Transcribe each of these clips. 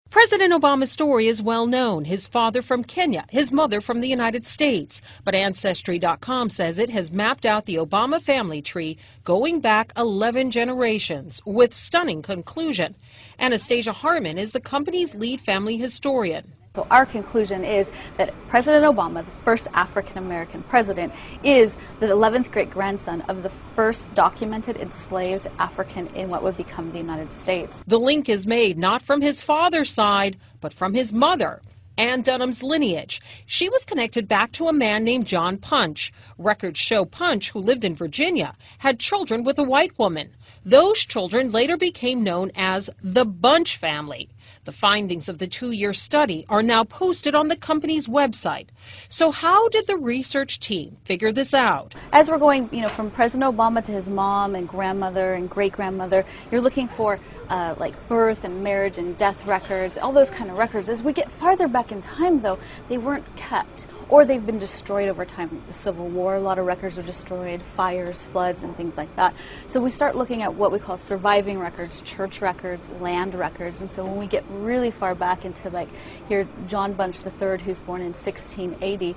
President Obama's story is well known. His father from Kenya, his mother from the United States. But Ancestry.com says it has mapped out the Obama family tree going back 11 generations with stunning conclusion. Anastasia Harmon is the company's lead family historian. So our conclusion is that President Obama, the first African-American president, is the 11th great-grandson of the first documented enslaved African in what would become the United States. The link is made not from his father's side, but from his mother, Ann Dunham's lineage. She was connected back to a man named John Punch. Records show Punch, who lived in Virginia, had children with a white woman. Those children later became known as the Bunch family. The findings of the 2-year study are now posted on the company's website. So how did the research team figure this out? As we're going, from President Obama to his mom and grandmother and great-grandmother, you're looking for like birth and marriage and death records, all those kind of records. As we get farther back in time, though, they weren't kept, or they've been destroyed over time. The Civil War, a lot of records are destroyed, fires, floods, and things like that. So we start looking at what we call surviving records, church records, land records. And so when we get really far back into, like, here, John Bunch III, who's born in 1680,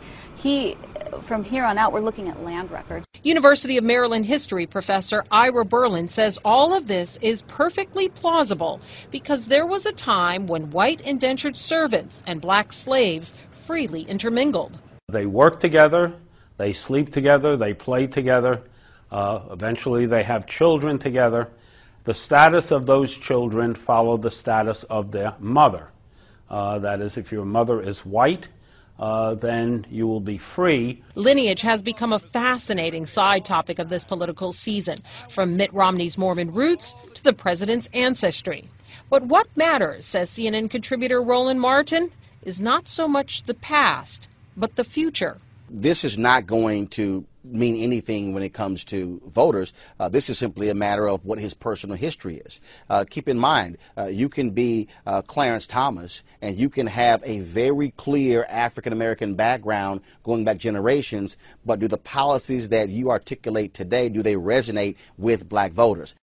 from here on out, we're looking at land records. University of Maryland history professor Ira Berlin says all of this is perfectly plausible because there was a time when white indentured servants and black slaves freely intermingled. They work together, they sleep together, they play together, eventually they have children together. The status of those children follow the status of their mother. That is, if your mother is white, then you will be free. Lineage has become a fascinating side topic of this political season, from Mitt Romney's Mormon roots to the president's ancestry. But what matters, says CNN contributor Roland Martin, is not so much the past, but the future. This is not going to mean anything when it comes to voters. This is simply a matter of what his personal history is. Keep in mind, you can be Clarence Thomas and you can have a very clear African-American background going back generations, but do the policies that you articulate today, do they resonate with black voters?